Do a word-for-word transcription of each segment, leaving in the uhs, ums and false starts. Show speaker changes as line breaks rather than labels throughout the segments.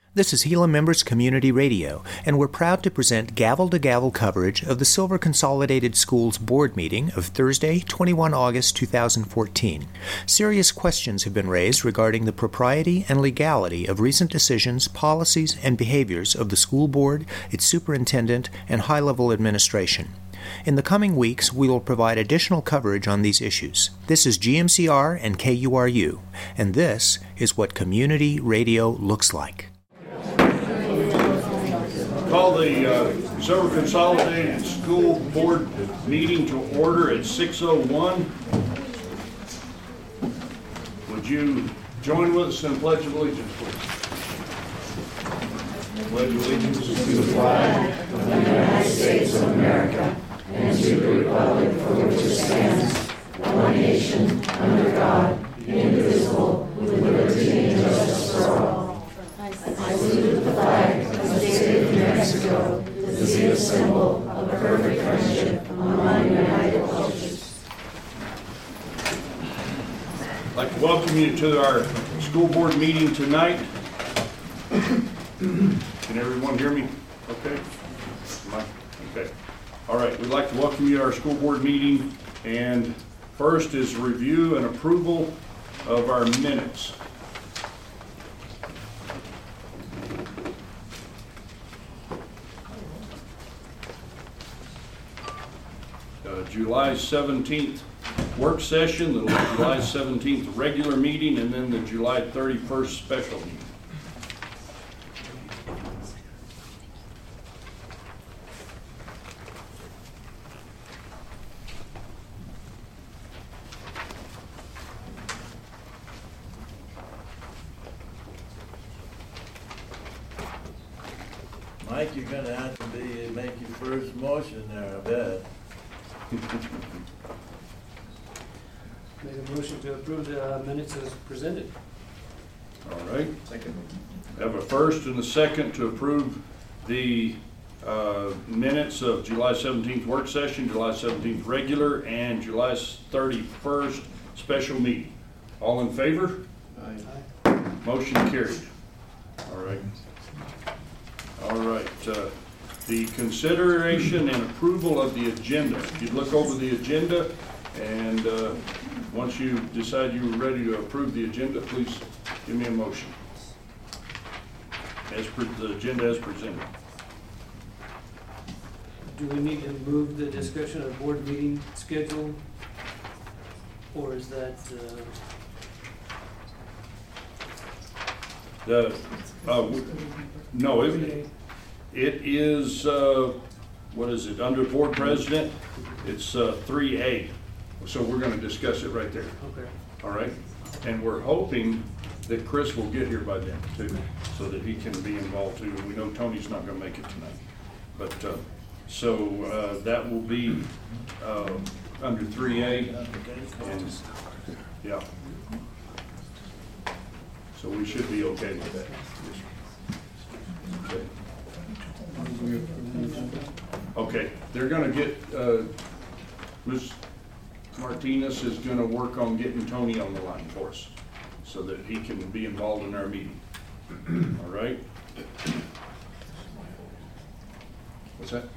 This is Gila Members Community Radio, and we're proud to present gavel-to-gavel coverage of the Silver Consolidated Schools Board meeting of Thursday, the twenty-first of August, two thousand fourteen. Serious questions have been raised regarding the propriety and legality of recent decisions, policies, and behaviors of the school board, its superintendent, and high-level administration. In the coming weeks, we will provide additional coverage on these issues. This is G M C R and K U R U, and this is what community radio looks like.
Call the uh, Silver Consolidated School Board meeting to order at six oh one. Would you join with us in the Pledge of Allegiance, please? Pledge of Allegiance to the flag of the United States of America and to the republic for which it stands, one nation, under God, indivisible, with liberty and justice for all. I salute the flag of the state of New Mexico, the state symbol of perfect friendship among united cultures. I'd like to welcome you to our school board meeting tonight. Can everyone hear me? Okay. Okay. All right. We'd like to welcome you to our school board meeting. And first is review and approval of our minutes. Uh, July seventeenth work session, the July seventeenth regular meeting, and then the July thirty-first special meeting.
Mike, you're going to have to be make your first motion there, I bet.
Make a motion to approve the uh, minutes as presented.
All right. Second. I have a first and a second to approve the uh, minutes of July seventeenth work session, July seventeenth regular, and July thirty-first special meeting. All in favor? Aye. Motion carried. All right. All right. Uh, the consideration and approval of the agenda. If you look over the agenda, and uh, once you decide you're ready to approve the agenda, please give me a motion. As per the agenda as presented.
Do we need to move the discussion of board meeting schedule, or is that uh...
the uh, no? It, it is uh, what is it under board president? It's uh, three A. So we're going to discuss it right there.
Okay.
All right. And we're hoping that Chris will get here by then too, so that he can be involved too. We know Tony's not going to make it tonight, but uh, so uh, that will be uh, under three A, and yeah. So we should be okay with that. Okay. Okay. They're going to get uh, Miz Martinez is going to work on getting Tony on the line for us, so that he can be involved in our meeting. All right. What's that?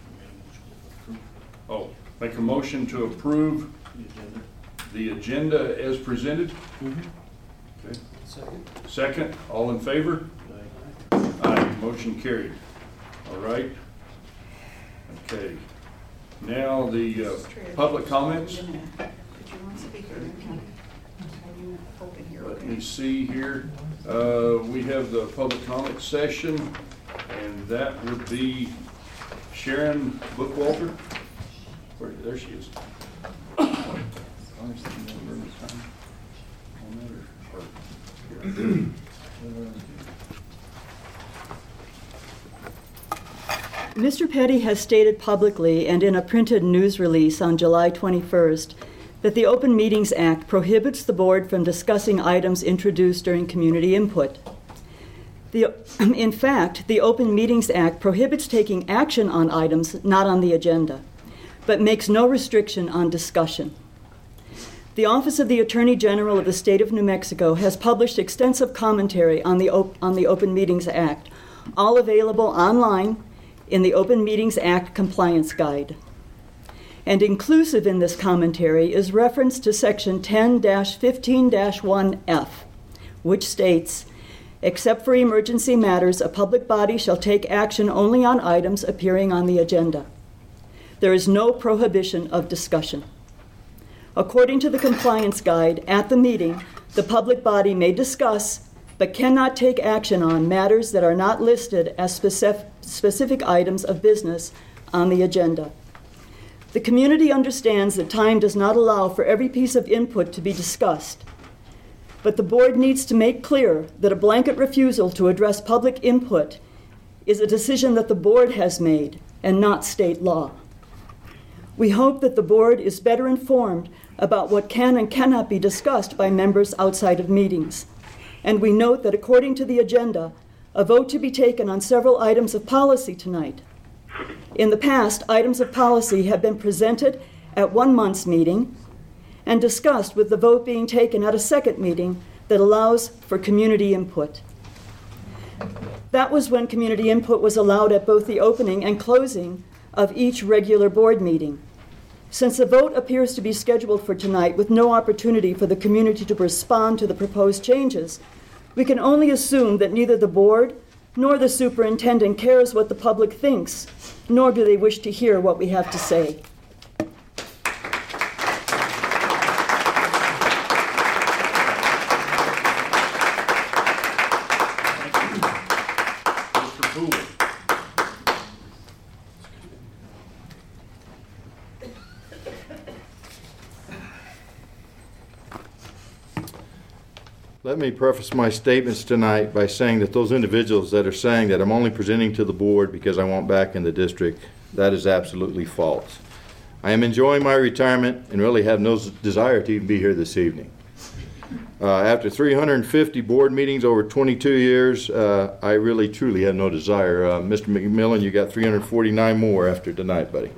Oh, make a motion to approve the agenda as presented.
Mm-hmm.
Okay.
Second.
Second. All in favor? Aye. Aye. Motion carried. All right. Okay. Now the uh, public comments. Let me see here. Uh, we have the public comment session, and that would be Sharon Bookwalter. Where, there she is.
Mister Petty has stated publicly and in a printed news release on July twenty-first that the Open Meetings Act prohibits the board from discussing items introduced during community input. The, in fact, the Open Meetings Act prohibits taking action on items not on the agenda, but makes no restriction on discussion. The Office of the Attorney General of the State of New Mexico has published extensive commentary on the, op- on the Open Meetings Act, all available online in the Open Meetings Act Compliance Guide. And inclusive in this commentary is reference to Section ten fifteen one F, which states, "Except for emergency matters, a public body shall take action only on items appearing on the agenda. There is no prohibition of discussion." According to the Compliance Guide, at the meeting, the public body may discuss but cannot take action on matters that are not listed as specific, specific items of business on the agenda. The community understands that time does not allow for every piece of input to be discussed, but the board needs to make clear that a blanket refusal to address public input is a decision that the board has made and not state law. We hope that the board is better informed about what can and cannot be discussed by members outside of meetings. And we note that according to the agenda, a vote to be taken on several items of policy tonight. In the past, items of policy have been presented at one month's meeting and discussed with the vote being taken at a second meeting that allows for community input. That was when community input was allowed at both the opening and closing of each regular board meeting. Since the vote appears to be scheduled for tonight with no opportunity for the community to respond to the proposed changes, we can only assume that neither the board nor the superintendent cares what the public thinks, nor do they wish to hear what we have to say.
Mister Poole.
Let me preface my statements tonight by saying that those individuals that are saying that I'm only presenting to the board because I want back in the district, that is absolutely false. I am enjoying my retirement and really have no desire to even be here this evening. Uh, after three hundred fifty board meetings over twenty-two years, uh, I really truly have no desire. Uh, Mister McMillan, you got three hundred forty-nine more after tonight, buddy.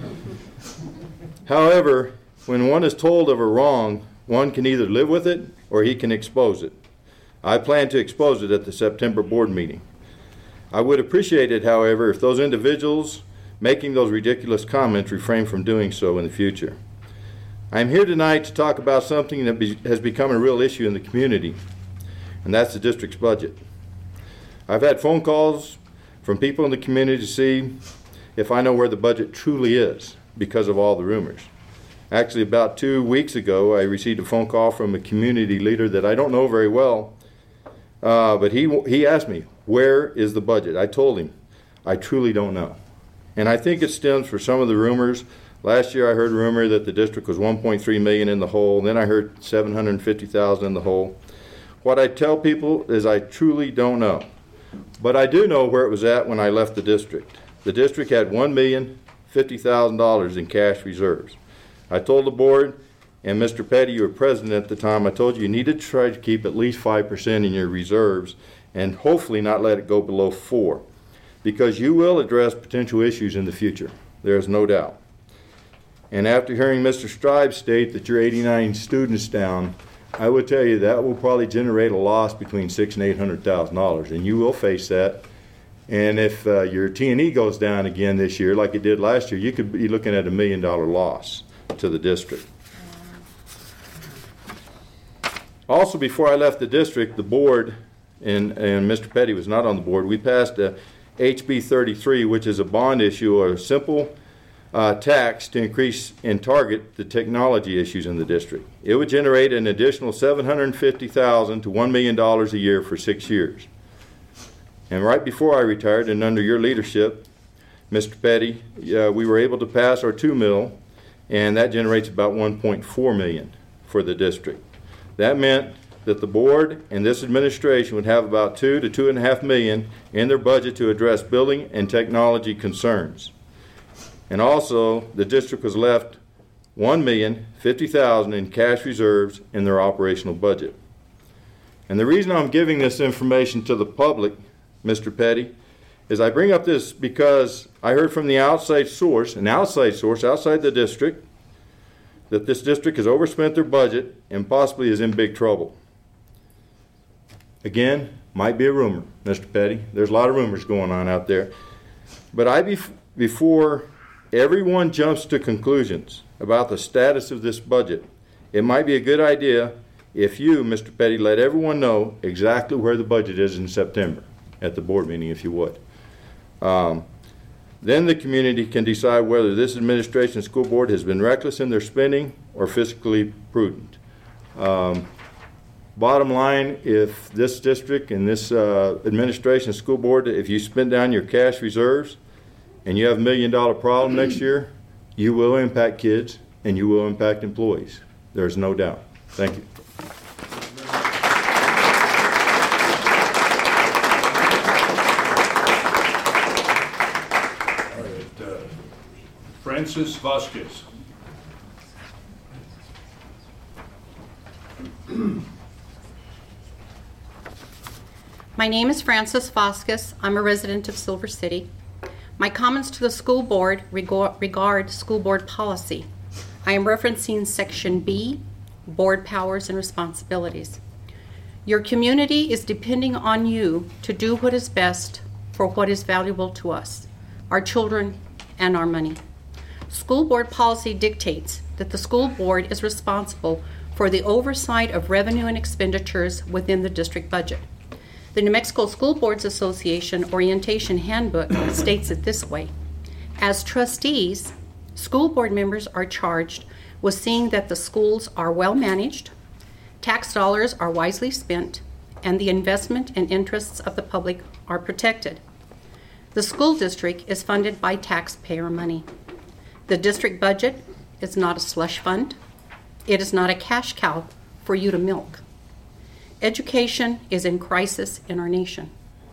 However, when one is told of a wrong, one can either live with it or he can expose it. I plan to expose it at the September board meeting. I would appreciate it, however, if those individuals making those ridiculous comments refrain from doing so in the future. I am here tonight to talk about something that be, has become a real issue in the community, and that's the district's budget. I've had phone calls from people in the community to see if I know where the budget truly is because of all the rumors. Actually, about two weeks ago, I received a phone call from a community leader that I don't know very well, uh, but he he asked me, where is the budget? I told him, I truly don't know. And I think it stems from some of the rumors. Last year, I heard a rumor that the district was one point three million dollars in the hole. Then I heard seven hundred fifty thousand dollars in the hole. What I tell people is I truly don't know. But I do know where it was at when I left the district. The district had one million fifty thousand dollars in cash reserves. I told the board, and Mister Petty, you were president at the time, I told you you need to try to keep at least five percent in your reserves and hopefully not let it go below four, because you will address potential issues in the future. There is no doubt. And after hearing Mister Strive state that you're eighty-nine students down, I would tell you that will probably generate a loss between six and eight hundred thousand dollars, and you will face that. And if uh, your T and E goes down again this year, like it did last year, you could be looking at a million dollar loss to the district. Also, before I left the district, the board, and, and Mister Petty was not on the board, we passed a H B thirty-three, which is a bond issue or a simple uh, tax to increase and target the technology issues in the district. It would generate an additional seven hundred fifty thousand dollars to one million dollars a year for six years. And right before I retired, and under your leadership, Mister Petty, uh, we were able to pass our two mil, and that generates about one point four million dollars for the district. That meant that the board and this administration would have about two to two and a half million in their budget to address building and technology concerns. And also, the district was left one million fifty thousand dollars in cash reserves in their operational budget. And the reason I'm giving this information to the public, Mister Petty, is I bring up this because I heard from the outside source, an outside source outside the district, that this district has overspent their budget and possibly is in big trouble. Again, might be a rumor, Mister Petty. There's a lot of rumors going on out there. But I, bef- before everyone jumps to conclusions about the status of this budget, it might be a good idea if you, Mister Petty, let everyone know exactly where the budget is in September at the board meeting, if you would. Um, then the community can decide whether this administration and school board has been reckless in their spending or fiscally prudent. Um, bottom line, if this district and this uh, administration and school board, if you spend down your cash reserves and you have a million dollar problem next year, you will impact kids and you will impact employees. There's no doubt. Thank you.
All right, uh, Francis Vasquez.
My name is Frances Vasquez. I'm a resident of Silver City. My comments to the school board regard, regard school board policy. I am referencing Section B, Board Powers and Responsibilities. Your community is depending on you to do what is best for what is valuable to us, our children, and our money. School board policy dictates that the school board is responsible for the oversight of revenue and expenditures within the district budget. The New Mexico School Boards Association Orientation Handbook states it this way. As trustees, school board members are charged with seeing that the schools are well managed, tax dollars are wisely spent, and the investment and interests of the public are protected. The school district is funded by taxpayer money. The district budget is not a slush fund. It is not a cash cow for you to milk. Education is in crisis in our nation.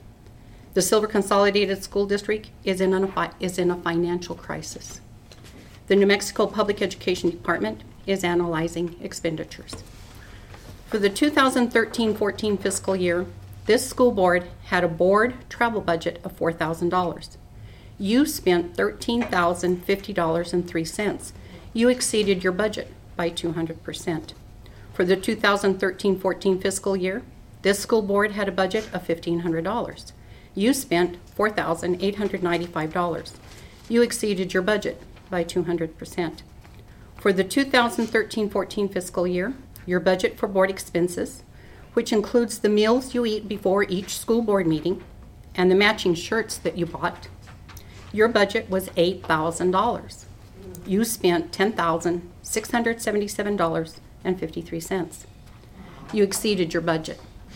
The Silver Consolidated School District is in a, is in a financial crisis. The New Mexico Public Education Department is analyzing expenditures. For the two thousand thirteen fourteen fiscal year, this school board had a board travel budget of four thousand dollars. You spent thirteen thousand fifty dollars and three cents. You exceeded your budget by two hundred percent. For the two thousand thirteen fourteen fiscal year, this school board had a budget of fifteen hundred dollars. You spent four thousand eight hundred ninety-five dollars. You exceeded your budget by two hundred percent. For the two thousand thirteen fourteen fiscal year, your budget for board expenses, which includes the meals you eat before each school board meeting and the matching shirts that you bought, your budget was eight thousand dollars. You spent ten thousand six hundred seventy-seven dollars and fifty-three cents. You exceeded your budget.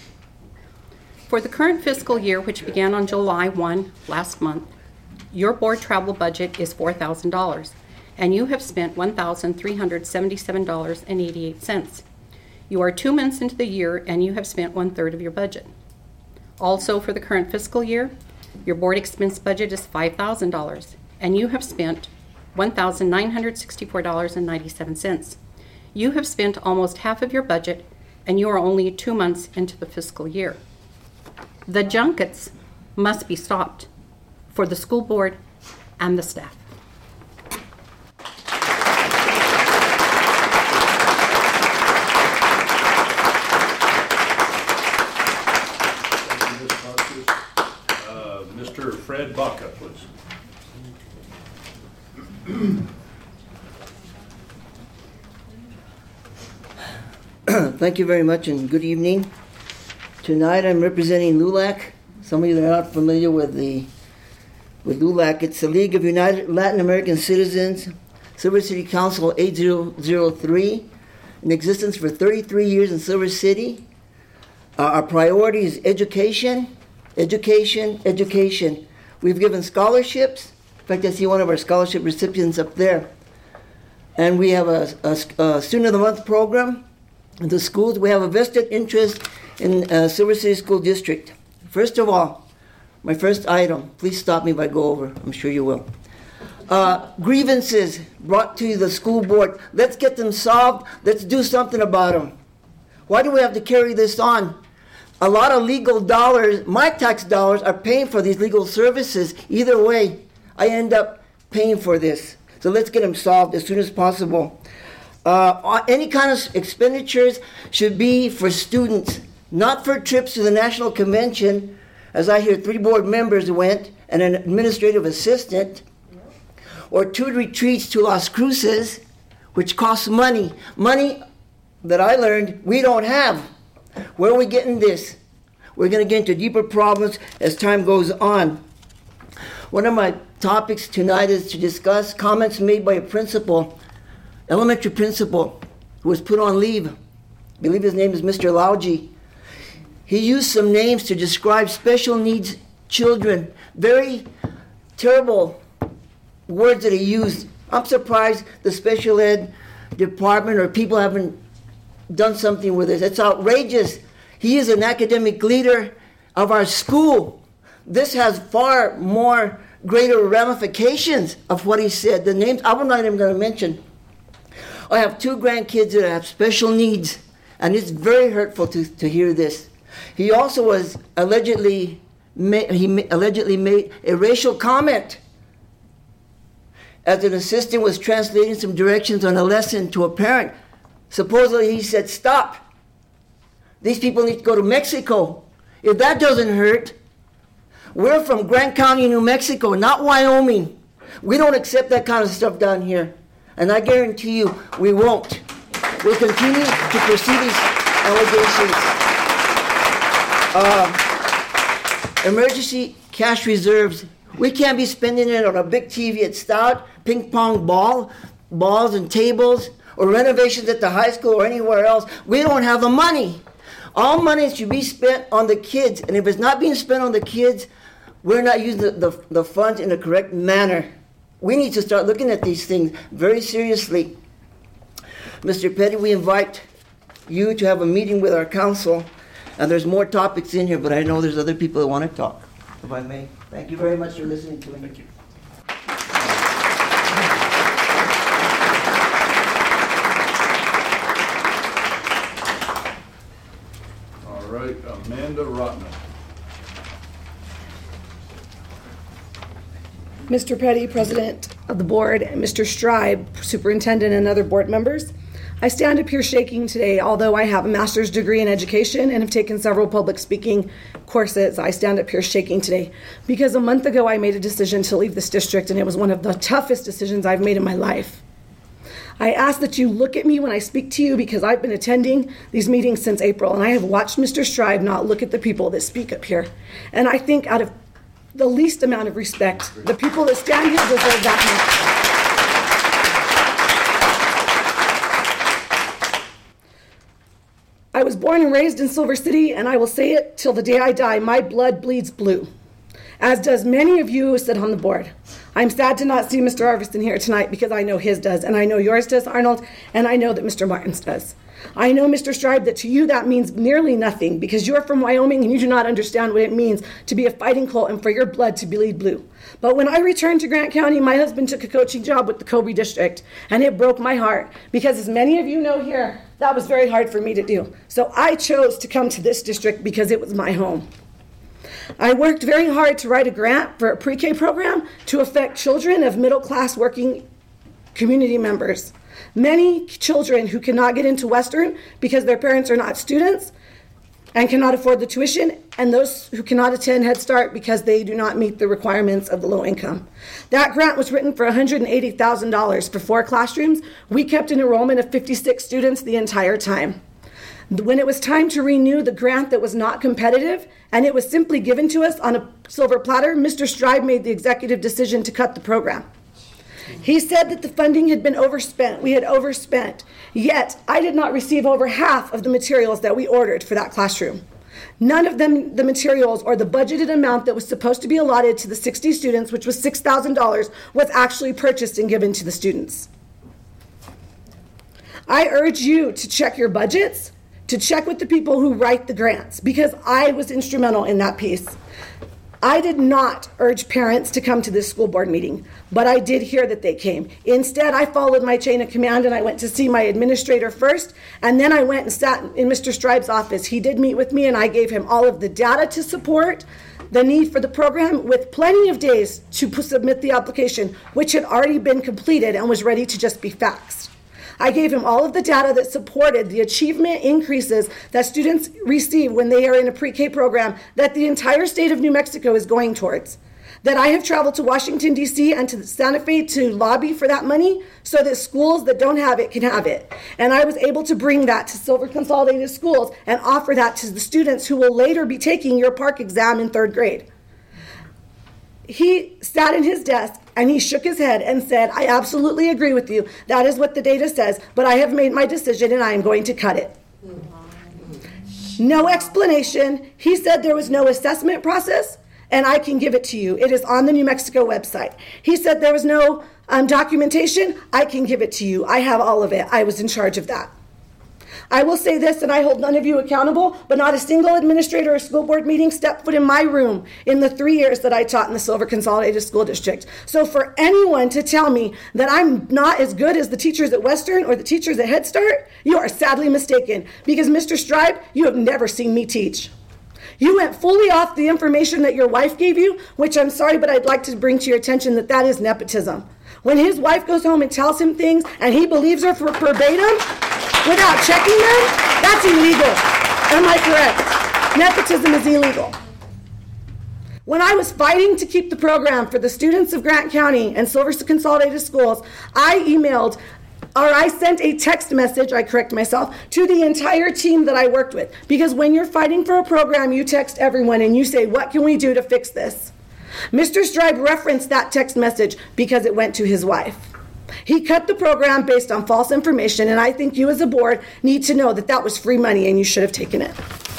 For the current fiscal year, which began on July first last month, your board travel budget is four thousand dollars, and you have spent one thousand three hundred seventy-seven dollars and eighty-eight cents. You are two months into the year, and you have spent one-third of your budget. Also, for the current fiscal year, your board expense budget is five thousand dollars, and you have spent one thousand nine hundred sixty-four dollars and ninety-seven cents. You have spent almost half of your budget, and you are only two months into the fiscal year. The junkets must be stopped for the school board and the staff.
Thank you, Miz Vasquez. Uh, Mister Fred Baca, please.
Thank you very much and good evening. Tonight I'm representing LULAC. Some of you that are not familiar with the with LULAC, it's the League of United Latin American Citizens, Silver City Council eight zero zero three, in existence for thirty-three years in Silver City. Uh, our priority is education, education, education. We've given scholarships. In fact, I see one of our scholarship recipients up there. And we have a, a, a Student of the Month program. In the schools, we have a vested interest in uh, Silver City School District. First of all, my first item, please stop me if I go over. I'm sure you will. Uh, grievances brought to the school board. Let's get them solved. Let's do something about them. Why do we have to carry this on? A lot of legal dollars, my tax dollars, are paying for these legal services. Either way, I end up paying for this. So let's get them solved as soon as possible. Uh, any kind of expenditures should be for students, not for trips to the National Convention, as I hear three board members went and an administrative assistant, or two retreats to Las Cruces, which costs money. Money that I learned we don't have. Where are we getting this? We're going to get into deeper problems as time goes on. One of my topics tonight is to discuss comments made by a principal, elementary principal, who was put on leave. I believe his name is Mister Lauji. He used some names to describe special needs children. Very terrible words that he used. I'm surprised the special ed department or people haven't done something with this. It's outrageous. He is an academic leader of our school. This has far more greater ramifications of what he said. The names I'm not even going to mention. I have two grandkids that have special needs, and it's very hurtful to, to hear this. He also was allegedly ma- he ma- allegedly made a racial comment as an assistant was translating some directions on a lesson to a parent. Supposedly he said, "Stop. These people need to go to Mexico." If that doesn't hurt, we're from Grant County, New Mexico, not Wyoming. We don't accept that kind of stuff down here. And I guarantee you, we won't. We'll continue to pursue these allegations. Uh, emergency cash reserves. We can't be spending it on a big T V at Stout, ping pong ball, balls and tables, or renovations at the high school or anywhere else. We don't have the money. All money should be spent on the kids. And if it's not being spent on the kids, we're not using the, the, the funds in the correct manner. We need to start looking at these things very seriously. Mister Petty, we invite you to have a meeting with our council. And there's more topics in here, but I know there's other people that want to talk, if I may. Thank you very much for listening to me.
Thank you. All right, Amanda Rotman.
Mister Petty, President of the Board, and Mister Stribe, Superintendent, and other board members, I stand up here shaking today. Although I have a master's degree in education and have taken several public speaking courses, I stand up here shaking today because a month ago I made a decision to leave this district, and it was one of the toughest decisions I've made in my life. I ask that you look at me when I speak to you because I've been attending these meetings since April, and I have watched Mister Stribe not look at the people that speak up here. And I think out of the least amount of respect, the people that stand here deserve that much. I was born and raised in Silver City, and I will say it till the day I die, my blood bleeds blue, as does many of you who sit on the board. I'm sad to not see Mister Arviston here tonight because I know his does, and I know yours does, Arnold, and I know that Mister Martins does. I know, Mister Stribe, that to you that means nearly nothing because you're from Wyoming and you do not understand what it means to be a fighting Colt and for your blood to bleed blue. But when I returned to Grant County, my husband took a coaching job with the Kobe District, and it broke my heart because, as many of you know here, that was very hard for me to do. So I chose to come to this district because it was my home. I worked very hard to write a grant for a pre-K program to affect children of middle-class working community members. Many children who cannot get into Western because their parents are not students and cannot afford the tuition, and those who cannot attend Head Start because they do not meet the requirements of the low income. That grant was written for one hundred eighty thousand dollars for four classrooms. We kept an enrollment of fifty-six students the entire time. When it was time to renew the grant that was not competitive, and it was simply given to us on a silver platter, Mister Stribe made the executive decision to cut the program. He said that the funding had been overspent. We had overspent. Yet, I did not receive over half of the materials that we ordered for that classroom. None of them, the materials or the budgeted amount that was supposed to be allotted to the sixty students, which was six thousand dollars, was actually purchased and given to the students. I urge you to check your budgets, to check with the people who write the grants, because I was instrumental in that piece. I did not urge parents to come to this school board meeting, but I did hear that they came. Instead, I followed my chain of command and I went to see my administrator first, and then I went and sat in Mister Stribe's office. He did meet with me, and I gave him all of the data to support the need for the program with plenty of days to submit the application, which had already been completed and was ready to just be faxed. I gave him all of the data that supported the achievement increases that students receive when they are in a pre-K program that the entire state of New Mexico is going towards. That I have traveled to Washington, D C and to Santa Fe to lobby for that money so that schools that don't have it can have it. And I was able to bring that to Silver Consolidated Schools and offer that to the students who will later be taking your park exam in third grade. He sat in his desk and he shook his head and said, I absolutely agree with you. That is what the data says, but I have made my decision and I am going to cut it. No explanation. He said there was no assessment process. And I can give it to you. It is on the New Mexico website. He said there was no um, documentation. I can give it to you. I have all of it. I was in charge of that. I will say this, and I hold none of you accountable, but not a single administrator or school board meeting stepped foot in my room in the three years that I taught in the Silver Consolidated School District. So for anyone to tell me that I'm not as good as the teachers at Western or the teachers at Head Start, you are sadly mistaken. Because Mister Stribe, you have never seen me teach. You went fully off the information that your wife gave you, which I'm sorry, but I'd like to bring to your attention that that is nepotism. When his wife goes home and tells him things and he believes her for verbatim without checking them, that's illegal. Am I correct? Nepotism is illegal. When I was fighting to keep the program for the students of Grant County and Silver Consolidated Schools, I emailed or I sent a text message, I correct myself, to the entire team that I worked with. Because when you're fighting for a program, you text everyone and you say, what can we do to fix this? Mister Stribe referenced that text message because it went to his wife. He cut the program based on false information, and I think you as a board need to know that that was free money and you should have taken it.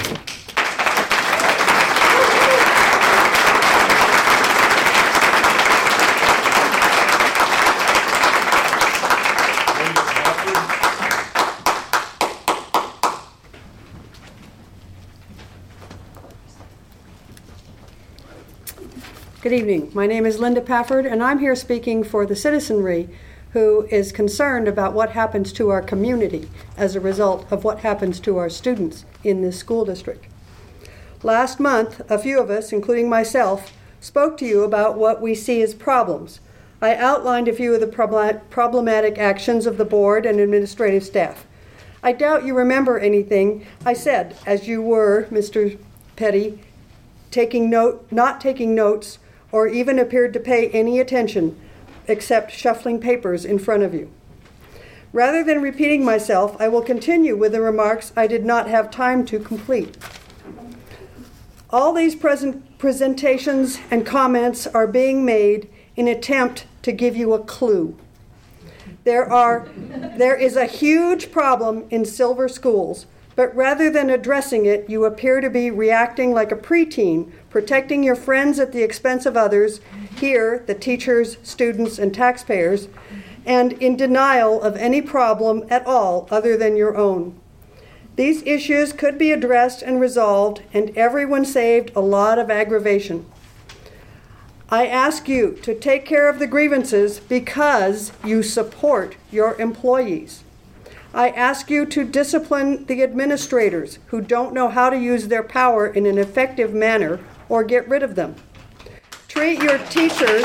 Good evening. My name is Linda Pafford, and I'm here speaking for the citizenry who is concerned about what happens to our community as a result of what happens to our students in this school district. Last month, a few of us, including myself, spoke to you about what we see as problems. I outlined a few of the problematic actions of the board and administrative staff. I doubt you remember anything I said, as you were, Mister Petty, taking note, not taking notes, or even appeared to pay any attention except shuffling papers in front of you. Rather than repeating myself, I will continue with the remarks I did not have time to complete. All these present presentations and comments are being made in an attempt to give you a clue. There are, there is a huge problem in Silver schools, but rather than addressing it, you appear to be reacting like a preteen, protecting your friends at the expense of others, here, the teachers, students, and taxpayers, and in denial of any problem at all other than your own. These issues could be addressed and resolved, and everyone saved a lot of aggravation. I ask you to take care of the grievances because you support your employees. I ask you to discipline the administrators who don't know how to use their power in an effective manner or get rid of them. Treat your teachers.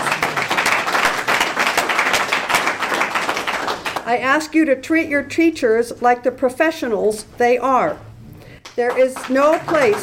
I ask you to treat your teachers like the professionals they are. There is no place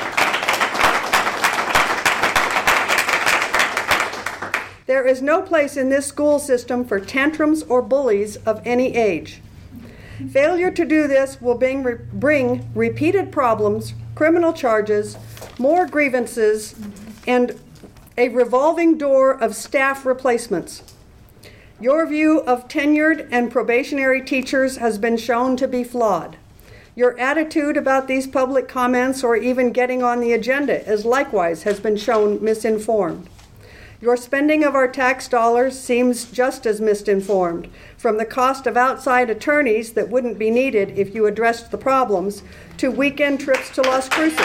There is no place in this school system for tantrums or bullies of any age. Failure to do this will bring, re- bring repeated problems, criminal charges, more grievances, and a revolving door of staff replacements. Your view of tenured and probationary teachers has been shown to be flawed. Your attitude about these public comments or even getting on the agenda is likewise has been shown misinformed. Your spending of our tax dollars seems just as misinformed, from the cost of outside attorneys that wouldn't be needed if you addressed the problems, to weekend trips to Las Cruces.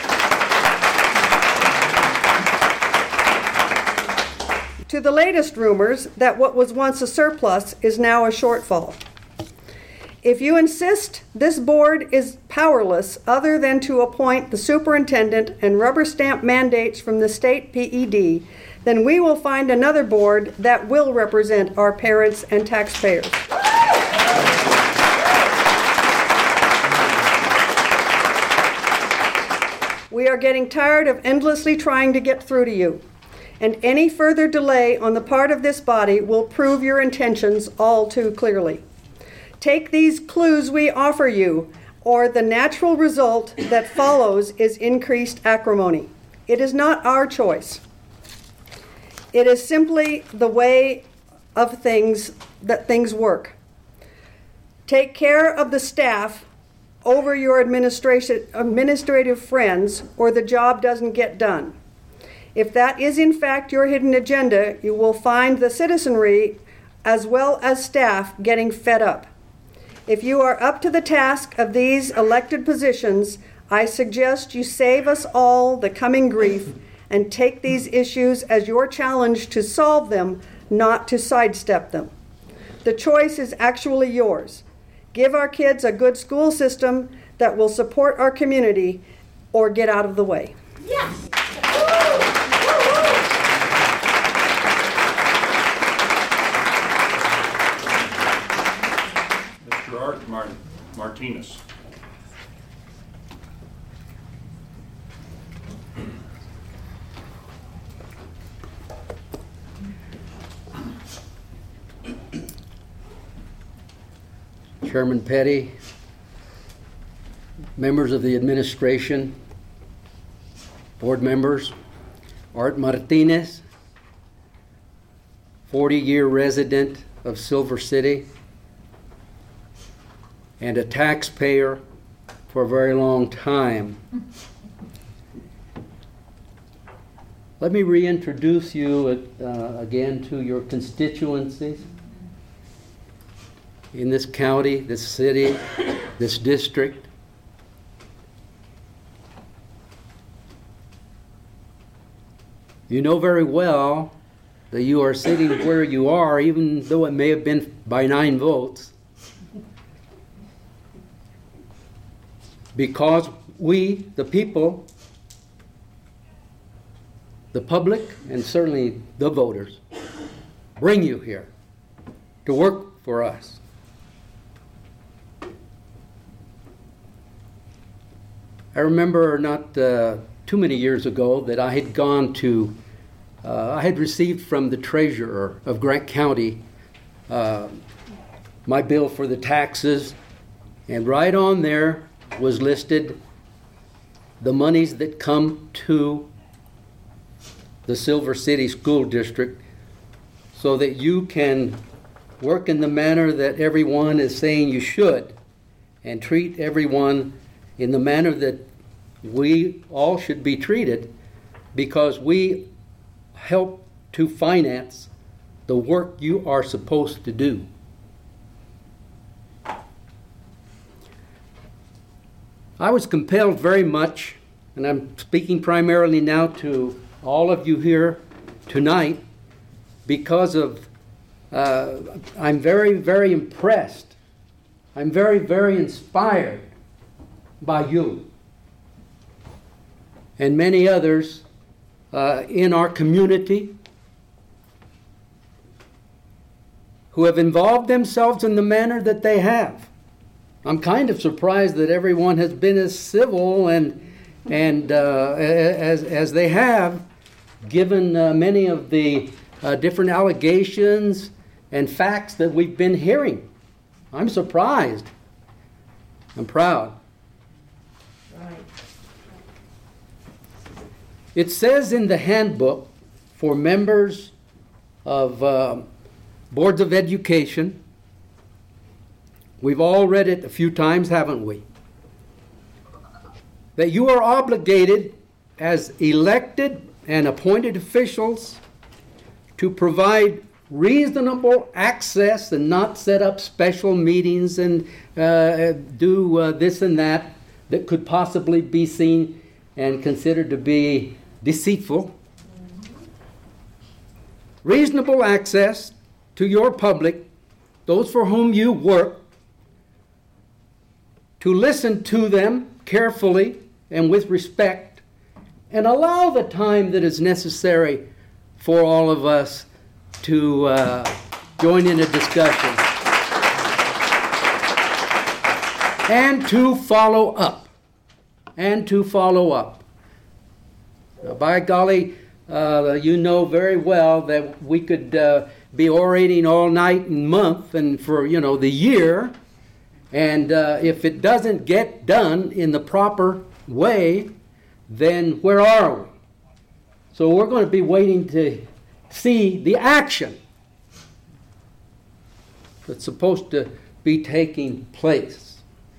To the latest rumors that what was once a surplus is now a shortfall. If you insist this board is powerless other than to appoint the superintendent and rubber stamp mandates from the state P E D, then we will find another board that will represent our parents and taxpayers. are getting tired of endlessly trying to get through to you, and any further delay on the part of this body will prove your intentions all too clearly. Take these clues we offer you, or the natural result that follows is increased acrimony. It is not our choice. It is simply the way of things that things work. Take care of the staff over your administration, administrative friends, or the job doesn't get done. If that is in fact your hidden agenda, you will find the citizenry as well as staff getting fed up. If you are up to the task of these elected positions, I suggest you save us all the coming grief and take these issues as your challenge to solve them, not to sidestep them. The choice is actually yours. Give our kids a good school system that will support our community, or get out of the way.
Yes.
Mister Art Martin Martinez.
Chairman Petty, members of the administration, board members, Art Martinez, forty-year resident of Silver City and a taxpayer for a very long time. Let me reintroduce you uh, again to your constituencies in this county, this city, this district. You know very well that you are sitting where you are, even though it may have been by nine votes, because we, the people, the public, and certainly the voters, bring you here to work for us. I remember not uh, too many years ago that I had gone to, uh, I had received from the treasurer of Grant County uh, my bill for the taxes, and right on there was listed the monies that come to the Silver City School District so that you can work in the manner that everyone is saying you should and treat everyone in the manner that we all should be treated, because we help to finance the work you are supposed to do. I was compelled very much, and I'm speaking primarily now to all of you here tonight, because of, uh, I'm very, very impressed. I'm very, very inspired by you and many others uh, in our community who have involved themselves in the manner that they have. I'm kind of surprised that everyone has been as civil and and uh, as as they have, given uh, many of the uh, different allegations and facts that we've been hearing. I'm surprised. I'm proud.
Right.
It says in the handbook for members of uh, boards of education, we've all read it a few times, haven't we? That you are obligated as elected and appointed officials to provide reasonable access and not set up special meetings and uh, do uh, this and that that could possibly be seen and considered to be deceitful. Reasonable access to your public, those for whom you work, to listen to them carefully and with respect, and allow the time that is necessary for all of us to uh, join in a discussion and to follow up. And to follow up. Now, by golly, uh, you know very well that we could uh, be orating all night and month and for, you know, the year. And uh, if it doesn't get done in the proper way, then where are we? So we're going to be waiting to see the action that's supposed to be taking place.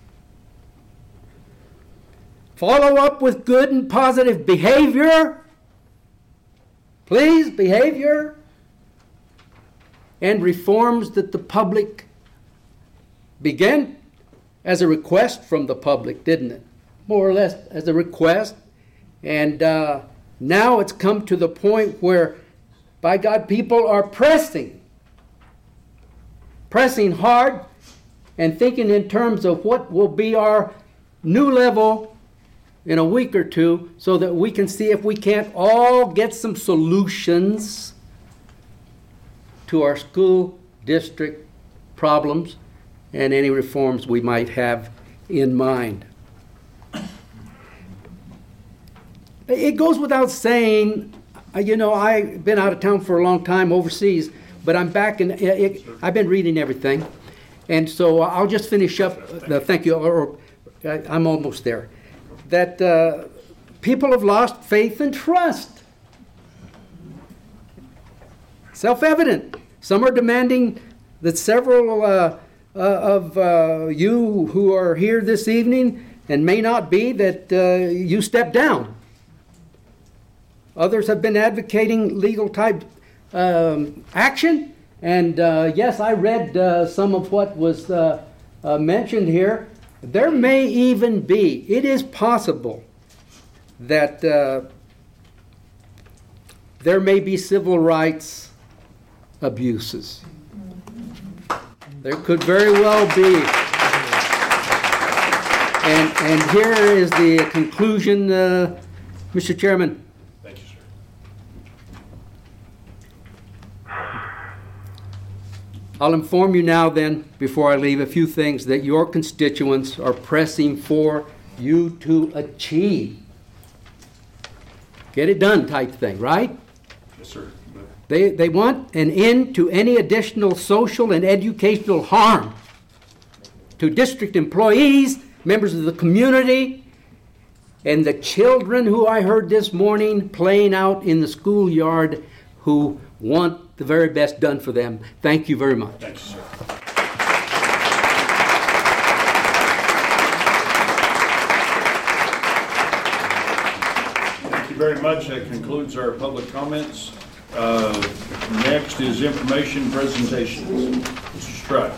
Follow up with good and positive behavior. Please, behavior. And reforms that the public began as a request from the public, didn't it? More or less as a request. And uh, now it's come to the point where, by God, people are pressing. Pressing hard and thinking in terms of what will be our new level in a week or two so that we can see if we can't all get some solutions to our school district problems and any reforms we might have in mind. It goes without saying, you know, I've been out of town for a long time overseas, but I'm back and it, I've been reading everything. And so I'll just finish up, uh, thank you, or, or I'm almost there. That uh, people have lost faith and trust. Self-evident. Some are demanding that several uh, uh, of uh, you who are here this evening, and may not be, that uh, you step down. Others have been advocating legal type um, action. And uh, yes, I read uh, some of what was uh, uh, mentioned here. There may even be, it is possible that uh, there may be civil rights abuses. There could very well be. And, and here is the conclusion, uh, Mister Chairman.
Thank you, sir.
I'll inform you now then, before I leave, a few things that your constituents are pressing for you to achieve. Get it done type thing, right?
Yes, sir.
They, they want an end to any additional social and educational harm to district employees, members of the community, and the children who I heard this morning playing out in the schoolyard who want the very best done for them. Thank you very much.
Thank you, sir. Thank you very much. That concludes our public comments. Uh, next is information presentations. Mister Stride.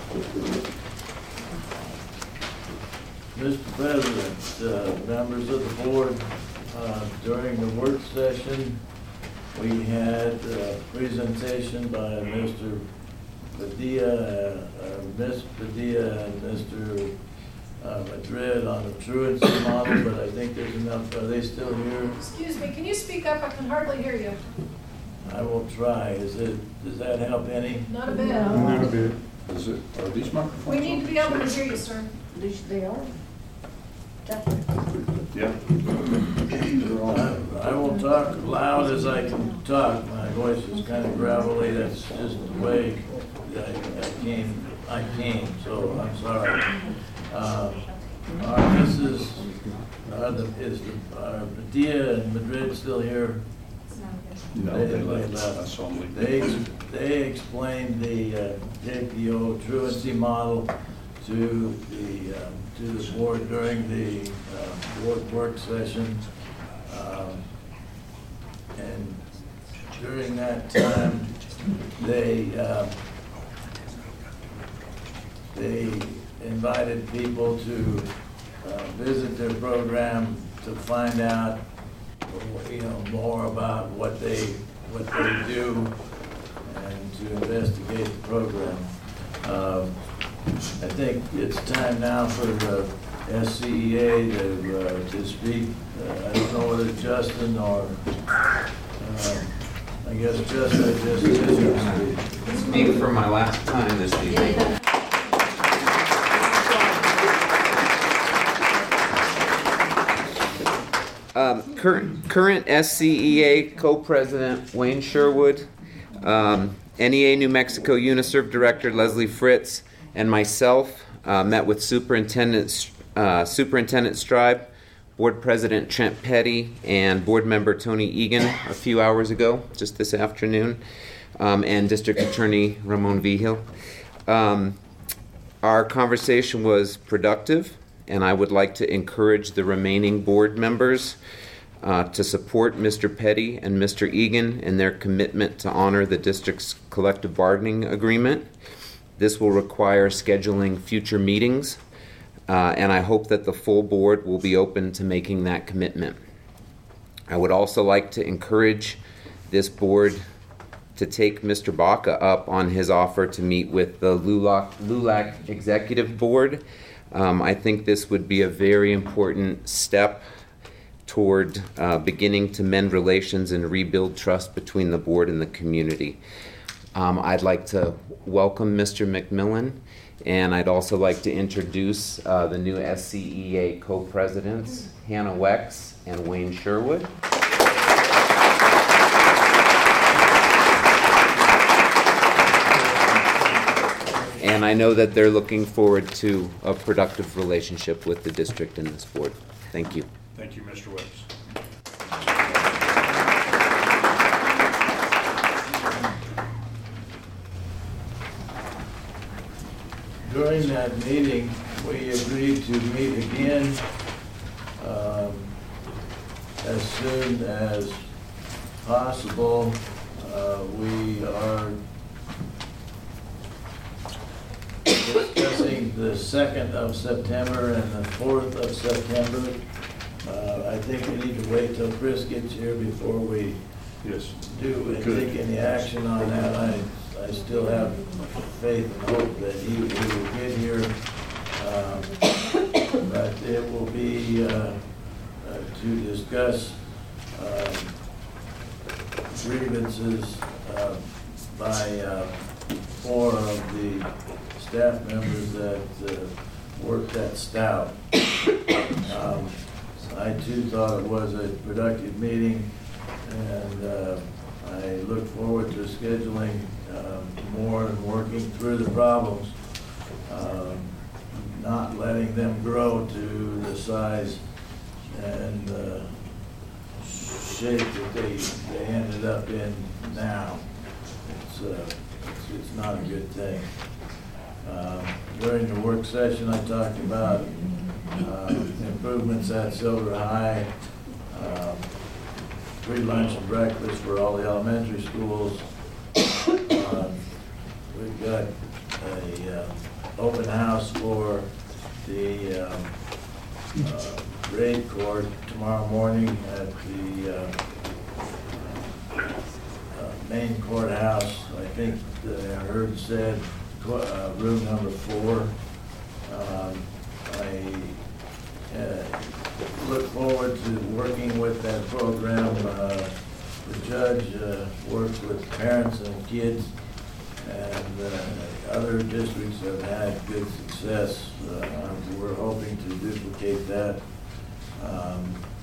Mister President, uh, members of the board, uh, during the work session, we had a presentation by Mister Padilla, uh, uh, Miz Padilla and Mister Uh, Madrid on the truancy model, but I think there's enough. Are they still here?
Excuse me, can you speak up? I can hardly hear you.
I will try. Is it? Does that help any?
Not a bit.
Not a bit. Is it? Are these microphones?
We need to be able to hear you, sir.
They are.
Yeah.
I, I will talk loud as I can talk. My voice is kind of gravelly. That's just the way I, I came. I came. So I'm sorry. Uh, uh, this is uh, the, is the uh, Padilla and Madrid still here?
No,
they,
they
they
left.
left.
I saw them leave.
They they explained the uh, J P O truancy model to the um, to the board during the uh, board work session, um, and during that time they uh, they invited people to uh, visit their program to find out, you know, more about what they what they do and to investigate the program. Um, I think it's time now for uh, S C E A to uh, to speak. Uh, I don't know whether Justin or uh, I guess Justin just is.
Speak for my last time this evening. Um, current, current S C E A co-president Wayne Sherwood, um, N E A New Mexico UNISERV Director Leslie Fritz, and myself uh, met with Superintendent uh, Superintendent Stribe, Board President Trent Petty, and Board Member Tony Egan a few hours ago, just this afternoon, um, and District Attorney Ramon Vigil. Um, our conversation was productive, and I would like to encourage the remaining board members uh, to support Mister Petty and Mister Egan in their commitment to honor the district's collective bargaining agreement. This will require scheduling future meetings, uh, and I hope that the full board will be open to making that commitment. I would also like to encourage this board to take Mister Baca up on his offer to meet with the LULAC, LULAC Executive Board. Um, I think this would be a very important step toward uh, beginning to mend relations and rebuild trust between the board and the community. Um, I'd like to welcome Mister McMillan, and I'd also like to introduce uh, the new S C E A co-presidents, Hannah Wex and Wayne Sherwood. And I know that they're looking forward to a productive relationship with the district and this board. Thank you.
Thank you, Mister Wex.
During that meeting, we agreed to meet again um, as soon as possible. Uh, we are discussing the second of September and the fourth of September. Uh, I think we need to wait till Chris gets here before we
yes.
do and take any action on that. I, I still have faith and hope that he, he will get here. Um, but it will be uh, uh, to discuss um, grievances uh, by uh, four of the staff members that uh, worked at Stout. Um, I too thought it was a productive meeting, and uh, I look forward to scheduling uh, more and working through the problems, um, not letting them grow to the size and uh, shape that they, they ended up in now. It's, uh, it's, it's not a good thing. Um, during the work session, I talked about uh, improvements at Silver High, um, free lunch and breakfast for all the elementary schools. Um, we've got a uh, open house for the um, uh, raid court tomorrow morning at the uh, uh, main courthouse. I think the, I heard said Uh, room number four. Um, I uh, look forward to working with that program. Uh, the judge uh, works with parents and kids, and uh, other districts have had good success. Uh, we're hoping to duplicate that. Um,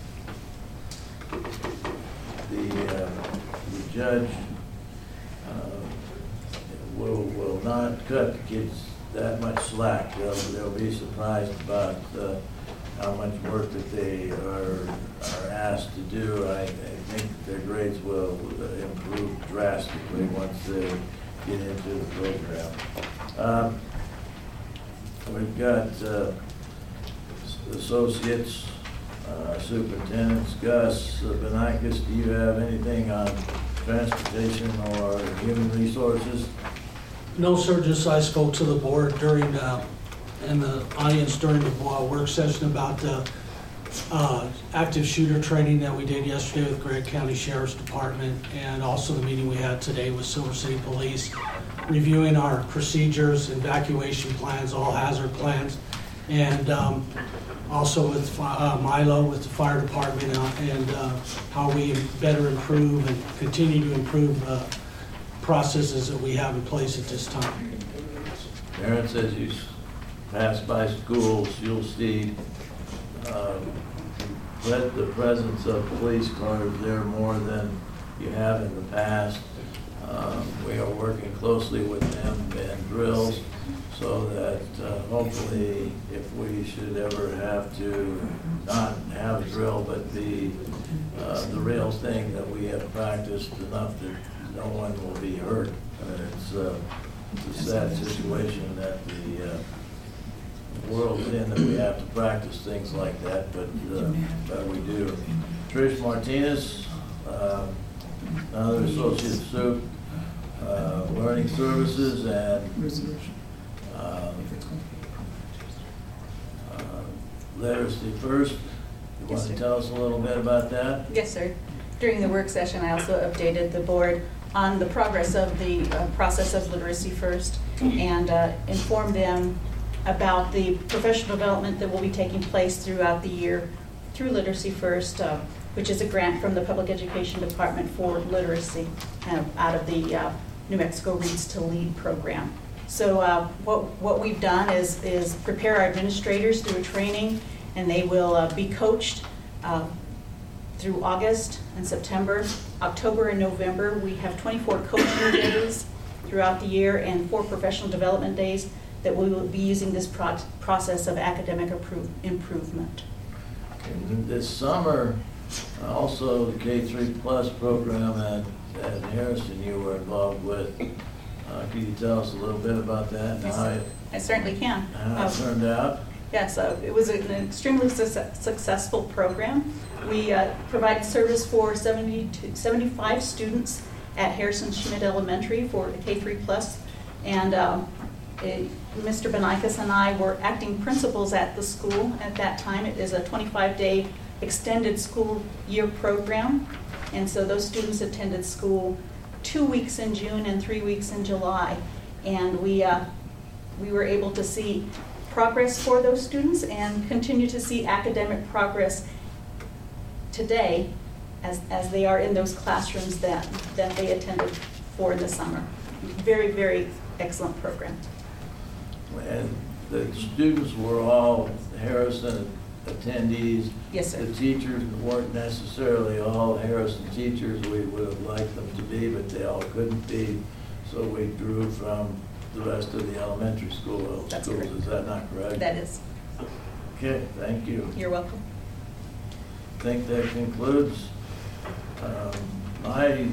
the, uh, the judge uh, will will not cut the kids that much slack. They'll, they'll be surprised about uh, how much work that they are are asked to do. I, I think their grades will improve drastically once they get into the program. Um, we've got uh, associates, uh, superintendents. Gus Benikas, do you have anything on transportation or human resources?
No, sir, just I spoke to the board during, uh, and the audience during the uh, work session about the uh, active shooter training that we did yesterday with Grant County Sheriff's Department, and also the meeting we had today with Silver City Police, reviewing our procedures, evacuation plans, all hazard plans, and um, also with uh, Milo with the fire department, uh, and uh, how we better improve and continue to improve uh, processes that we have in place at this time.
Aaron says you pass by schools, you'll see um, with the presence of police cars there more than you have in the past. Um, we are working closely with them in drills so that uh, hopefully if we should ever have to not have a drill but the, uh, the real thing, that we have practiced enough that no one will be hurt. Uh, it's, uh, it's a sad situation that the uh, world's in, that we have to practice things like that, but, uh, but we do. Trish Martinez, uh, another associate of soup, uh, learning services, and um, uh, literacy first. You
Yes,
want
sir.
to tell us a little bit about that?
Yes, sir. During the work session, I also updated the board on the progress of the uh, process of Literacy First and uh, informed them about the professional development that will be taking place throughout the year through Literacy First, uh, which is a grant from the Public Education Department for literacy uh, out of the uh, New Mexico Reads to Lead program. So uh, what, what we've done is, is prepare our administrators through a training, and they will uh, be coached uh, through August and September. October and November, we have twenty-four coaching days throughout the year and four professional development days that we will be using this pro process of academic improve improvement.
And this summer, also the K three plus program at, at Harrison you were involved with. Uh, can you tell us a little bit about that? And
Yes,
how it,
I certainly can.
how it
Um,
turned out?
Yes, uh, it was an extremely su successful program. We uh, provided service for seventy to seventy-five students at Harrison Schmidt Elementary for K three plus, and um, it, Mister Benikas and I were acting principals at the school at that time. It is a twenty-five day extended school year program, and so those students attended school two weeks in June and three weeks in July, and we uh, we were able to see progress for those students and continue to see academic progress today as, as they are in those classrooms that, that they attended for in the summer. Very, very excellent program.
And the students were all Harrison attendees.
Yes, sir.
The teachers weren't necessarily all Harrison teachers. We would have liked them to be, but they all couldn't be. So we drew from the rest of the elementary school
That's
schools.
correct.
Is that not correct?
That is.
Okay, thank you.
You're welcome.
I think that concludes um, my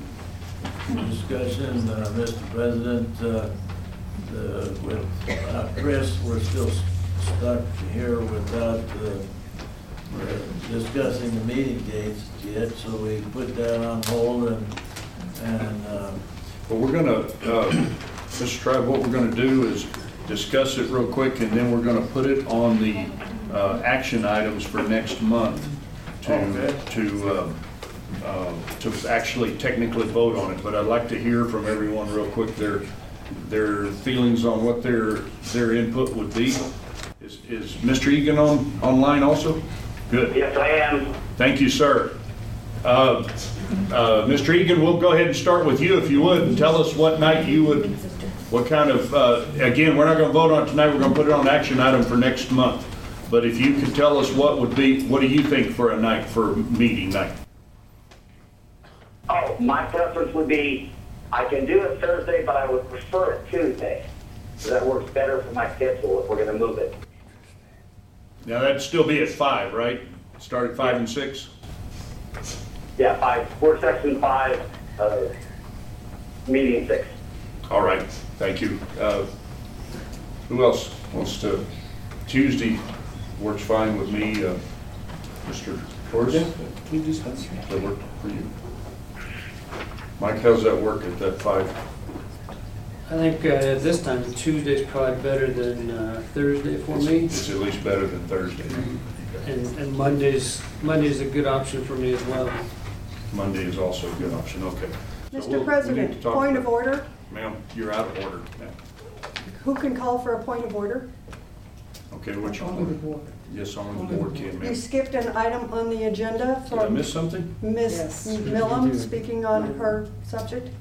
discussion, uh, Mister President. Uh, the, with uh, Chris, we're still stuck here without uh, uh, discussing the meeting dates yet, so we put that on hold. And, and uh,
Well, we're gonna, uh, Mister Tribe, what we're gonna do is discuss it real quick, and then we're gonna put it on the uh, action items for next month to,
Okay.
to, uh, uh, to actually technically vote on it. But I'd like to hear from everyone real quick, their, their feelings on what their, their input would be. Is, is Mister Egan on, online also? Good.
Yes, I am.
Thank you, sir. Uh, uh, Mister Egan, we'll go ahead and start with you if you would, and tell us what night you would, what kind of, uh, again, we're not going to vote on it tonight, we're going to put it on action item for next month. But if you could tell us what would be, what do you think for a night, for meeting night?
Oh, my preference would be, I can do it Thursday, but I would prefer it Tuesday. So that works better for my schedule if we're going to move it.
Now, that'd still be at five, right? Start at five and six?
Yeah, five, work section five, uh, meeting six.
All right, thank you. Uh, who else wants to, Tuesday works fine with me, uh, Mister Torres? Does that work for you? Mike, how's that work at that five?
I think uh, at this time, Tuesday's probably better than uh, Thursday for me.
It's at least better than Thursday.
And, and Monday's, Monday's a good option for me as well.
Monday is also a good option, okay. So
Mister
we'll- we need to
President,
talk
point
about-
of order.
Ma'am, you're out of order, ma'am.
Who can call for a point of order?
Okay, which one? Yes, only the board can,
You
ma'am.
skipped an item on the agenda
Did I
from
miss something?
Miz
Yes.
Millam speaking on her subject.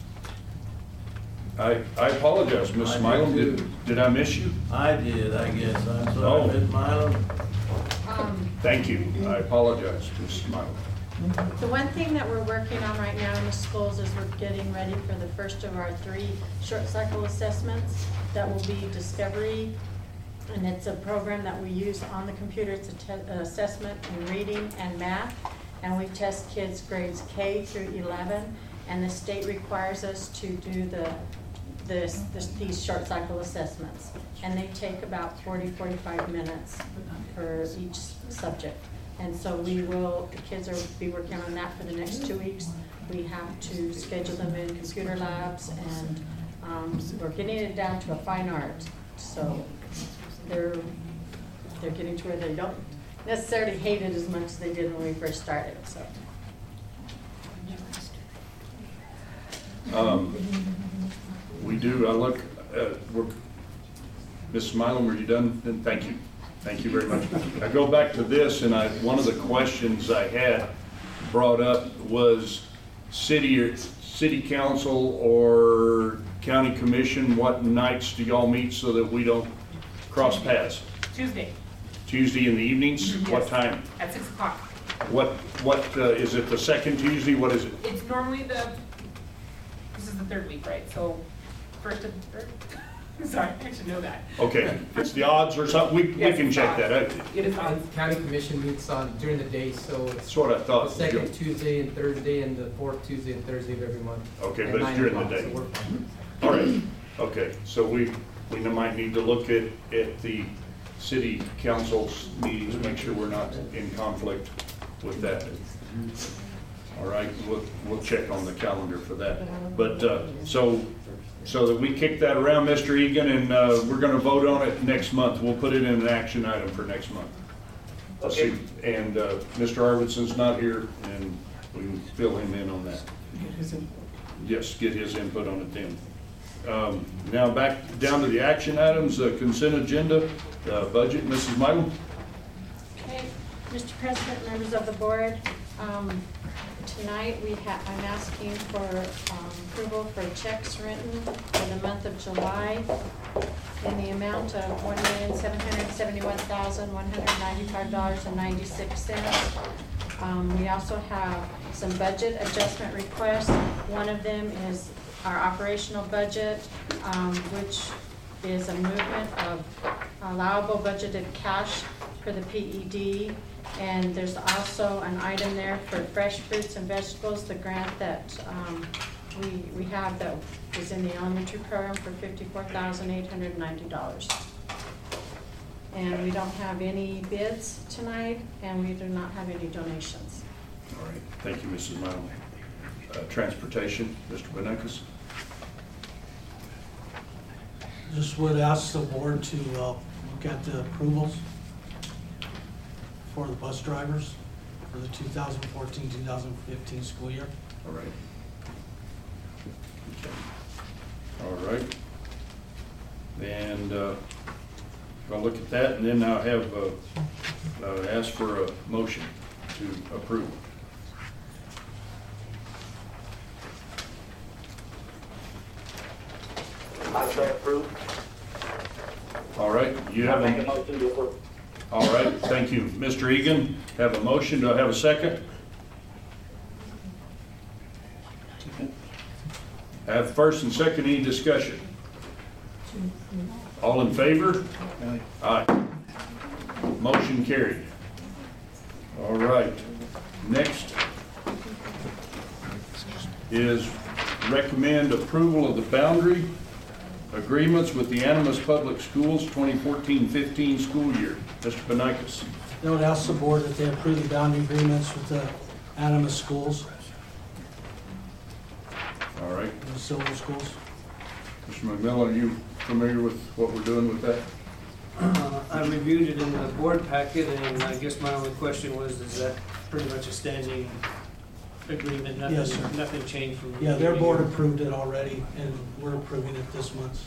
I, I apologize, Miz
I did
Smiley,
too.
did, did I miss you?
I did, I guess. I'm
Oh.
sorry, Miz Milo.
Uh, Um,
Thank you. I apologize, Miz Smiley.
The one thing that we're working on right now in the schools is we're getting ready for the first of our three short cycle assessments. That will be Discovery, and it's a program that we use on the computer. It's a te- an assessment in reading and math, and we test kids grades K through eleven, and the state requires us to do the this, this these short cycle assessments, and they take about forty, forty-five minutes for each subject. And so we will, the kids will be working on that for the next two weeks. We have to schedule them in computer labs, and um, we're getting it down to a fine art. So they're they're getting to where they don't necessarily hate it as much as they did when we first started. So.
Um, we do, I look, uh, we're, Miz Smiley, are you done? Then thank you. Thank you very much. I go back to this, and I, one of the questions I had brought up was city or city council or county commission, what nights do y'all meet so that we don't cross paths?
Tuesday.
Tuesday in the evenings?
Yes.
What time?
At six o'clock.
What, what, uh, is it the second Tuesday? What is it?
It's normally the, this is the third week, right? So first and third? Sorry, I should know that.
Okay, it's the odds or something, we,
Yes,
we can
it's
check
odds.
that out.
It is
The
odds.
county commission meets on, during the day, so it's
That's what I thought.
the second Tuesday and Thursday, and the fourth Tuesday and Thursday of every month.
Okay,
at
but it's
nine
during the
o'clock,
day.
so we're fine.
All right, okay, so we, we might need to look at, at the city council's meetings, make sure we're not in conflict with that. All right, we'll, we'll check on the calendar for that. But, uh, so, so that we kick that around, Mister Egan, and, uh, we're gonna vote on it next month. We'll put it in an action item for next month. Let's see, and, uh, Mister Arvidsson's not here, and we can fill him in on that. Yes, get his input on it then. Um, Now back down to the action items, uh, consent agenda, uh, budget, Missus Michael.
Okay, Mister President, members of the board, um, tonight we have, I'm asking for um, approval for checks written for the month of July in the amount of one million, seven hundred seventy-one thousand, one hundred ninety-five dollars and ninety-six cents. Um, we also have some budget adjustment requests. One of them is our operational budget, um, which is a movement of allowable budgeted cash for the P E D. And there's also an item there for fresh fruits and vegetables, the grant that um, we, we have that is in the elementary program for fifty-four thousand eight hundred ninety dollars. And we don't have any bids tonight, and we do not have any donations.
All right, thank you, Missus Michael. Uh, Transportation, Mister Benekas.
Just would ask the board to uh, look at the approvals for the bus drivers for the two thousand fourteen, two thousand fifteen school year.
All right. Okay. All right. And uh, I'll look at that, and then I'll have, uh, uh, ask for a motion to approve.
I so approve.
All right, you have
I make a
a,
motion to approve.
all right, thank you. Mister Egan, have a motion, do I have a second? Have first and second, any discussion? All in favor? Aye. Motion carried. All right, next is recommend approval of the boundary agreements with the Animas Public Schools twenty fourteen fifteen school year. Mister Benekas.
I would ask the board that they approve the boundary agreements with the Animas schools,
All right.
the Silver schools.
Mister McMillan, are you familiar with what we're doing with that?
Uh, I reviewed it in the board packet, and I guess my only question was, is that pretty much a standing agreement? Nothing,
Yes, sir.
Nothing changed from.
Yeah, their board approved it already, and we're approving it this month.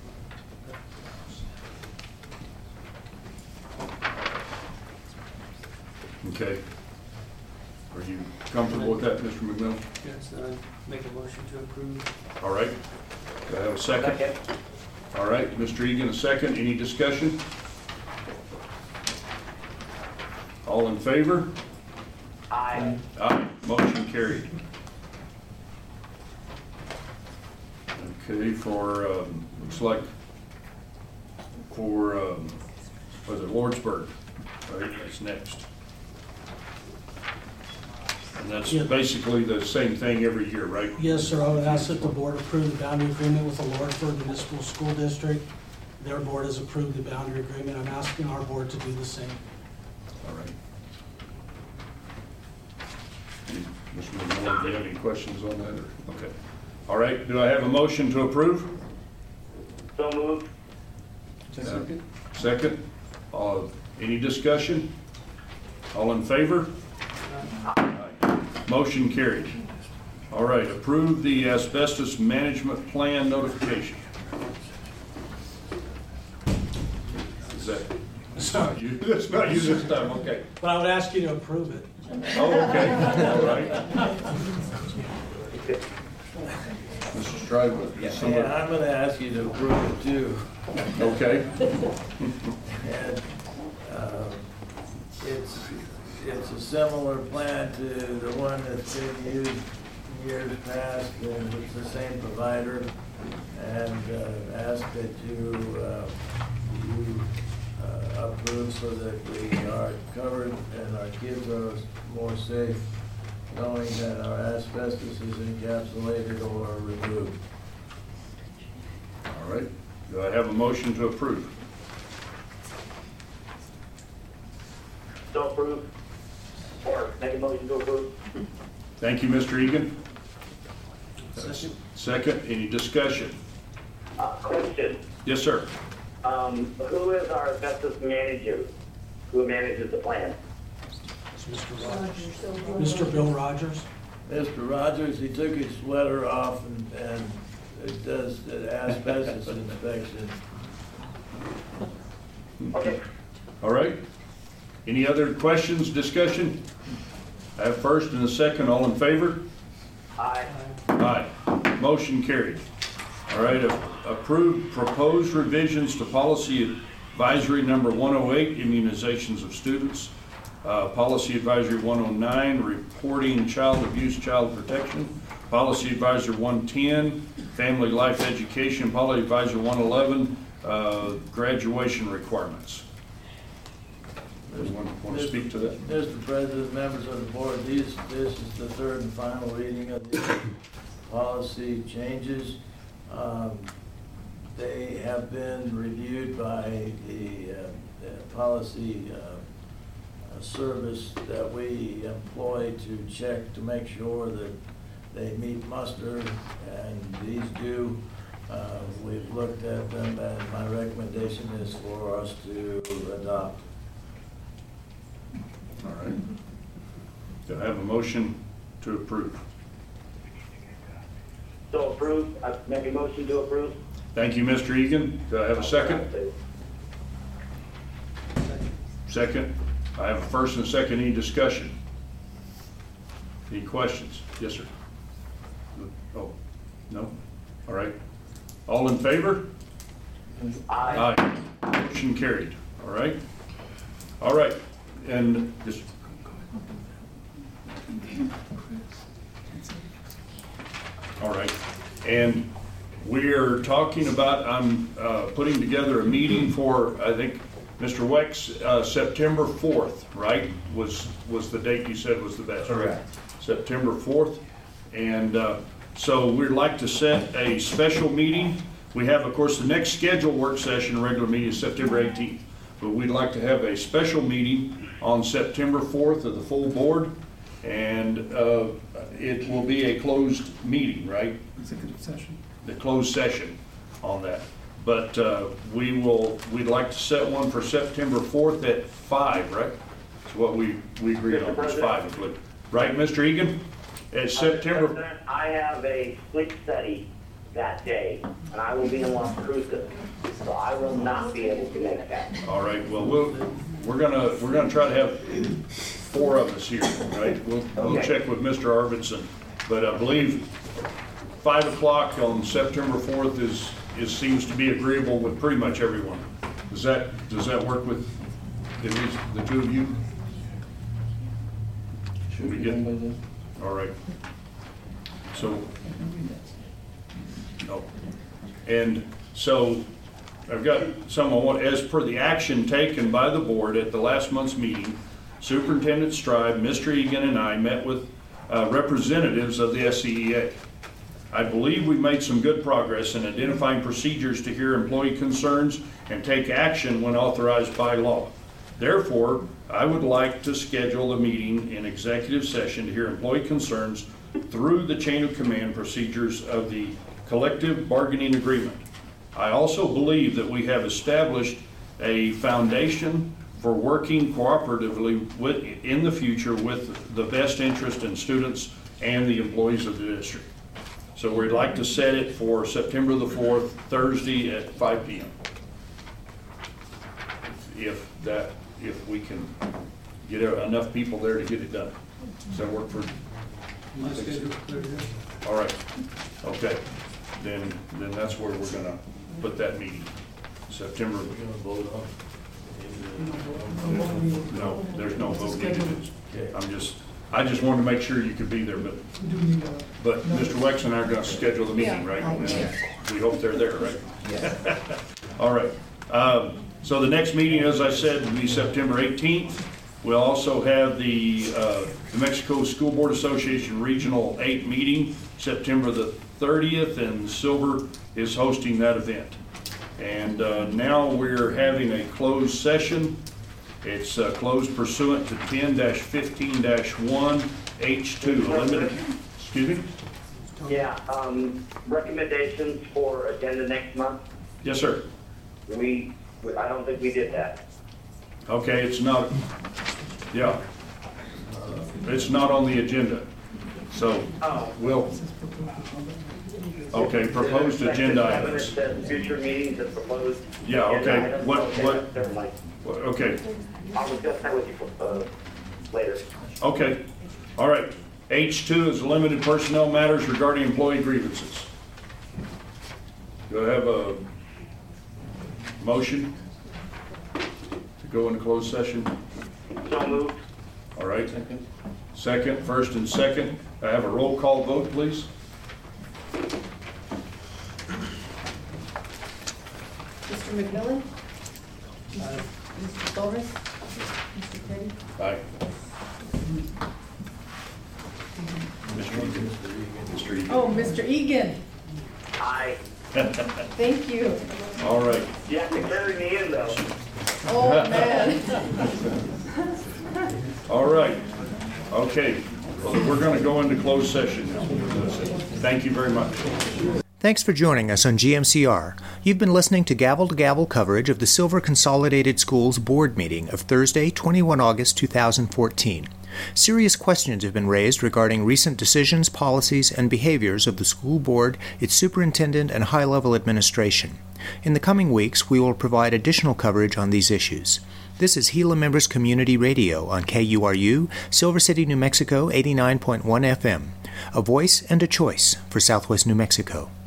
Okay. Are you comfortable with that, Mister McMillan?
Yes, uh, make a motion to approve.
All right. Do I have a second?
Second.
All right, Mister Egan, a second. Any discussion? All in favor?
Aye.
Aye. Motion carried. Okay, for, um, looks like for, um, was it Lordsburg? Right, that's next. And that's
Yeah.
basically the same thing every year, right?
Yes, sir. I would ask that the board approve the boundary agreement with the Lordsburg Municipal School District. Their board has approved the boundary agreement. I'm asking our board to do the same.
All right. Mister McMillan, do you have any questions on that? Or? Okay. All right, do I have a motion to approve?
So moved.
Second. Second. Uh, any discussion? All in favor? Aye. Motion carried. All right, approve the asbestos management plan notification. Is that, that's not you, that's not you this time, okay.
But I would ask you to approve it.
Oh, okay, all right. Mister Strywood,
Yeah,
somebody-
I'm gonna ask you to approve it too.
Okay.
And, um, it's, it's a similar plan to the one that's been used in years past, and it's the same provider. And, uh, ask that you, uh, you, uh, approve so that we are covered and our kids are more safe, knowing that our asbestos is encapsulated or removed.
All right, do I have a motion to approve?
So approved. Or make a motion to approve.
Thank you, Mister Egan. Second, any discussion?
Uh, question.
Yes, sir.
Um, who is our asbestos manager? Who manages the plan?
Mister Rogers. Mister Bill Rogers.
Mister Rogers, he took his sweater off and, and it does the asbestos inspection.
Okay.
All right. Any other questions, discussion? I have first and a second, all in favor?
Aye.
Aye. Motion carried. All right, a- approved proposed revisions to policy advisory number one oh eight, immunizations of students. Uh, Policy advisory one oh nine, reporting child abuse, child protection. Policy advisory one ten, family life education. Policy advisory one eleven, uh, graduation requirements. Anyone want to speak to that?
Mister President, members of the board, these, this is the third and final reading of the policy changes. Um, They have been reviewed by the, uh, the policy uh, uh, service that we employ to check to make sure that they meet muster, and these do. Uh, We've looked at them, and my recommendation is for us to adopt.
All right. Do I have a motion to approve?
So approved. I make a motion to approve.
Thank you, Mister Egan. Do I have a second? Second. I have a first and a second. Any discussion? Any questions? Yes, sir. Oh, no? All right. All in favor?
Aye.
Aye. Motion carried. All right. All right. And this. All right. And we are talking about, I'm uh, putting together a meeting for, I think, Mister Wex, uh, September fourth, right? Was was the date you said was the best, right?
Correct.
September fourth. And uh, so we'd like to set a special meeting. We have, of course, the next scheduled work session, regular meeting is September eighteenth. But we'd like to have a special meeting on September fourth of the full board. And uh, it will be a closed meeting, right?
Executive session.
The closed session on that. But uh, we will, we'd like to set one for September fourth at five, right? That's what we, we agreed on, was five, I believe. Right, Mister Egan? At September,
President, I have a sleep study that day, and I will be in Las Cruces, so I will not be able to make that.
all right, well, we'll, we're gonna, we're gonna try to have four of us here, right? We'll, we'll
Okay.
check with Mister Arvidsson. But I believe five o'clock on September fourth is, is, seems to be agreeable with pretty much everyone. Does that, does that work with at least the two of you? Should be good. All right. So, no. And so I've got some I want, as per the action taken by the board at the last month's meeting, Superintendent Strive, Mister Egan, and I met with uh, representatives of the S C E A. I believe we made some good progress in identifying procedures to hear employee concerns and take action when authorized by law. Therefore, I would like to schedule a meeting in executive session to hear employee concerns through the chain of command procedures of the collective bargaining agreement. I also believe that we have established a foundation for working cooperatively with, in the future with the best interest in students and the employees of the district. So we'd like to set it for September the fourth, Thursday at five p m If that, if we can get enough people there to get it done. Does that work for?
My schedule clear.
All right. Okay. Then, then that's where we're gonna put that meeting. September. We're gonna vote on. No, there's no vote needed. I'm just. I just wanted to make sure you could be there, but but Mister Wex and I are going to schedule the meeting, right? And we hope they're there, right?
Yeah.
All right. Um, so the next meeting, as I said, will be September eighteenth. We'll also have the uh, New Mexico School Board Association Regional eight meeting, September the thirtieth, and Silver is hosting that event. And uh, now we're having a closed session. It's uh, closed pursuant to ten fifteen one H two. Limited. Excuse me?
Yeah, um, recommendations for agenda next month.
Yes, sir.
We, I don't think we did that.
Okay, it's not, yeah. It's not on the agenda. So we'll, okay, proposed agenda items.
It says future meetings and proposed.
Yeah, okay.
items.
What,
Okay,
what,
never mind.
okay.
I'll discuss that with you uh, later.
Okay, all right. H two is limited personnel matters regarding employee grievances. Do I have a motion to go into closed session?
So moved.
All right. Second. Second, first and second. I have a roll call vote, please.
Mister McMillan? Aye. Mister Silvers? Mister Petty?
Aye. Mister Egan. Mister Egan.
Oh, Mister Egan.
Aye.
Thank you.
All right.
You have to carry me in, though.
Oh, man.
All right. Okay. So we're going to go into closed session now. Thank you very much.
Thanks for joining us on G M C R. You've been listening to gavel-to-gavel coverage of the Silver Consolidated Schools Board meeting of Thursday, the twenty-first of August, two thousand fourteen. Serious questions have been raised regarding recent decisions, policies, and behaviors of the school board, its superintendent, and high-level administration. In the coming weeks, we will provide additional coverage on these issues. This is Gila Members Community Radio on K U R U, Silver City, New Mexico, eighty-nine point one F M. A voice and a choice for Southwest New Mexico.